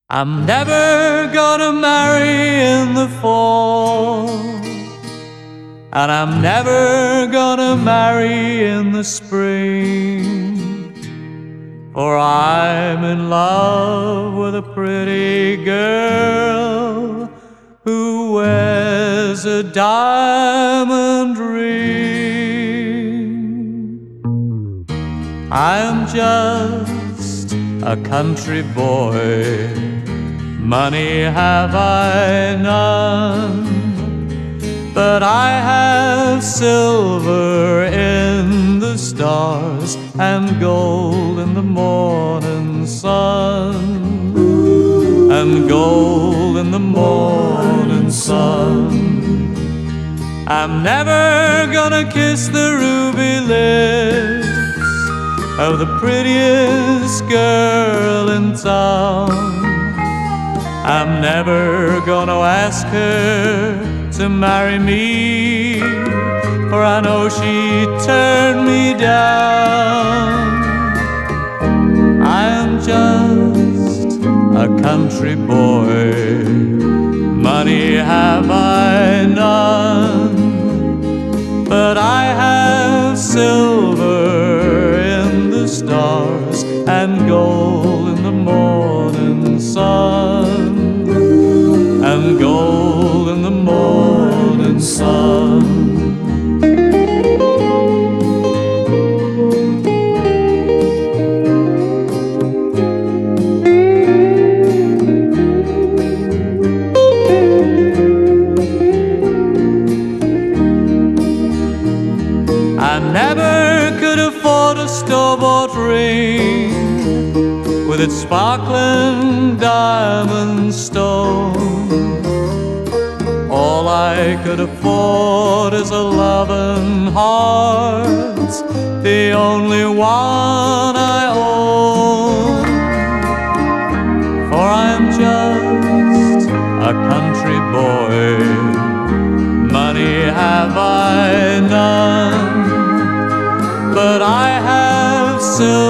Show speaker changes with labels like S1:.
S1: I'm never gonna marry in the fall, and I'm never gonna marry in the spring, for I'm in love with a pretty girl who wears a diamond ring. I'm just a country boy, money have I none, but I have silver in the stars and gold in the morning sun, and gold in the morning sun. I'm never gonna kiss the ruby lips of the prettiest girl in town. I'm never gonna ask her to marry me, for I know she'd turn me down. I'm just a country boy, money have I none, but I have silver in the stars and gold in the morning sun, and gold in the morning sun. I never could afford a store-bought ring with its sparkling diamond stone. All I could afford is a loving heart, the only one I own. For I'm just a country boy, money have I none, but I have silver